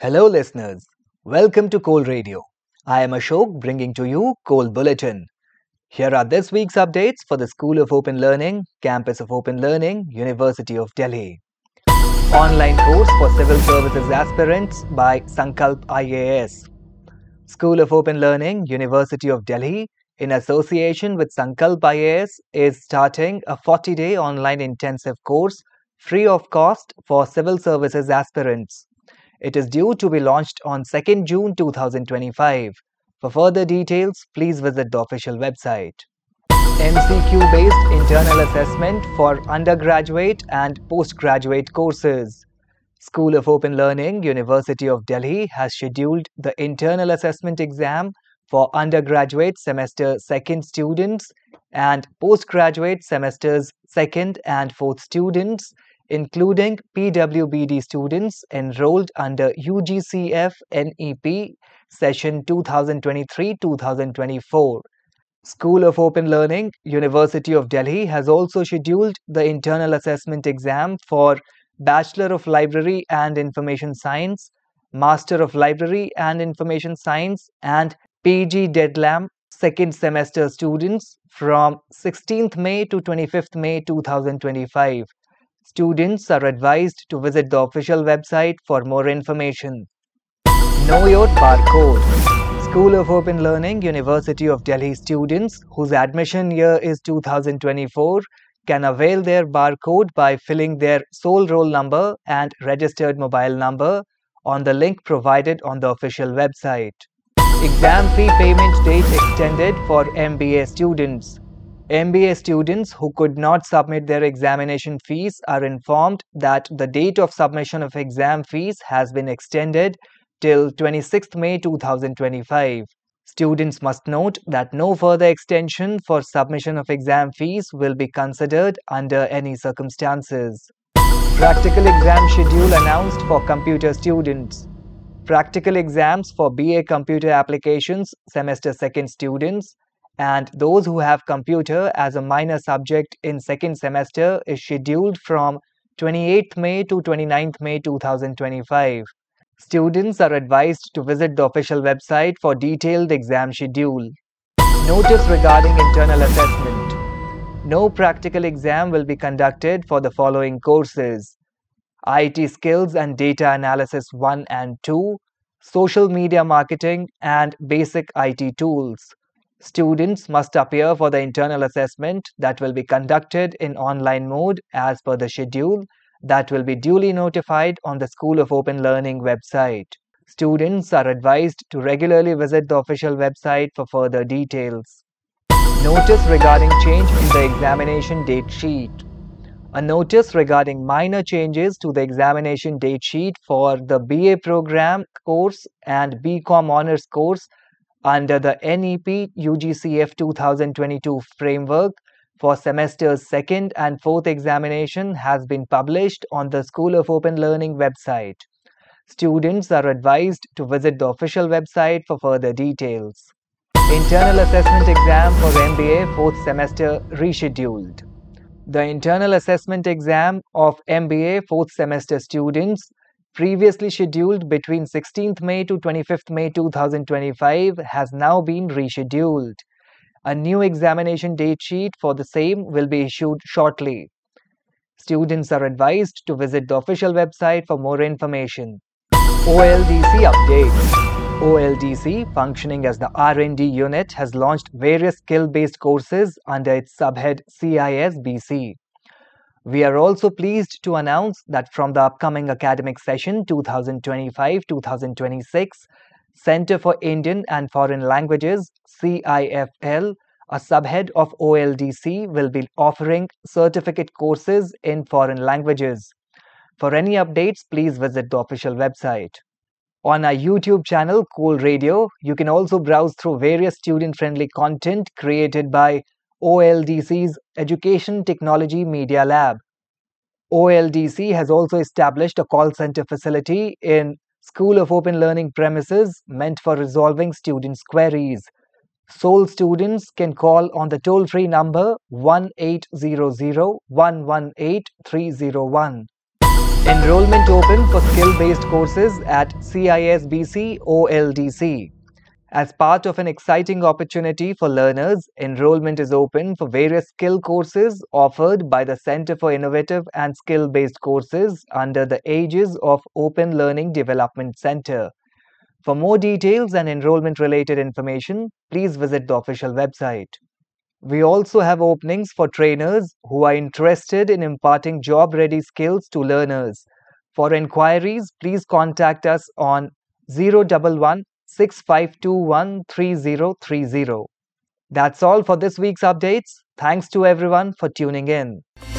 Hello, listeners. Welcome to Coal Radio. I am Ashok bringing to you Coal Bulletin. Here are this week's updates for the School of Open Learning, Campus of Open Learning, University of Delhi. Online course for Civil Services aspirants by Sankalp IAS. School of Open Learning, University of Delhi, in association with Sankalp IAS, is starting a 40-day online intensive course free of cost for Civil Services aspirants. It is due to be launched on 2nd June 2025. For further details, please visit the official website. MCQ-based internal assessment for undergraduate and postgraduate courses. School of Open Learning, University of Delhi has scheduled the internal assessment exam for undergraduate semester 2nd students and postgraduate semesters 2nd and 4th students, including PWBD students enrolled under UGCF NEP session 2023-2024. School of Open Learning, University of Delhi has also scheduled the internal assessment exam for Bachelor of Library and Information Science, Master of Library and Information Science and PG DEDLAM second semester students from 16th May to 25th May 2025. Students are advised to visit the official website for more information. Know your barcode. School of Open Learning, University of Delhi students whose admission year is 2024 can avail their barcode by filling their sole roll number and registered mobile number on the link provided on the official website. Exam fee payment date extended for MBA students. MBA students who could not submit their examination fees are informed that the date of submission of exam fees has been extended till 26th May 2025. Students must note that no further extension for submission of exam fees will be considered under any circumstances. Practical exam schedule announced for computer students. Practical exams for BA Computer Applications Semester 2nd students and those who have computer as a minor subject in second semester is scheduled from 28th May to 29th May 2025. Students are advised to visit the official website for detailed exam schedule. Notice regarding internal assessment. No practical exam will be conducted for the following courses: IT Skills and Data Analysis 1 and 2, Social Media Marketing and Basic IT Tools. Students must appear for the internal assessment that will be conducted in online mode as per the schedule that will be duly notified on the School of Open Learning website. Students are advised to regularly visit the official website for further details. Notice regarding change in the examination date sheet. A notice regarding minor changes to the examination date sheet for the BA program course and BCom honors course under the NEP UGCF 2022 framework for semesters 2nd and 4th examination has been published on the School of Open Learning website. Students are advised to visit the official website for further details. Internal assessment exam for MBA 4th semester rescheduled. The internal assessment exam of MBA 4th semester students previously scheduled between 16th May to 25th May 2025 has now been rescheduled. A new examination date sheet for the same will be issued shortly. Students are advised to visit the official website for more information. OLDC updates. OLDC, functioning as the R&D unit, has launched various skill-based courses under its subhead CIS-BC. We are also pleased to announce that from the upcoming academic session 2025-2026, Center for Indian and Foreign Languages CIFL, a subhead of OLDC, will be offering certificate courses in foreign languages. For any updates, please visit the official website. On our YouTube channel, Coal Radio, you can also browse through various student-friendly content created by OLDC's Education Technology Media Lab. OLDC has also established a call center facility in School of Open Learning premises meant for resolving students' queries. Sole students can call on the toll-free number 1800 118 301. Enrollment open for skill-based courses at CISBC OLDC. As part of an exciting opportunity for learners, enrollment is open for various skill courses offered by the Center for Innovative and Skill-Based Courses under the aegis of Open Learning Development Center. For more details and enrollment-related information, please visit the official website. We also have openings for trainers who are interested in imparting job-ready skills to learners. For enquiries, please contact us on 011 6521 3030. That's all for this week's updates. Thanks to everyone for tuning in.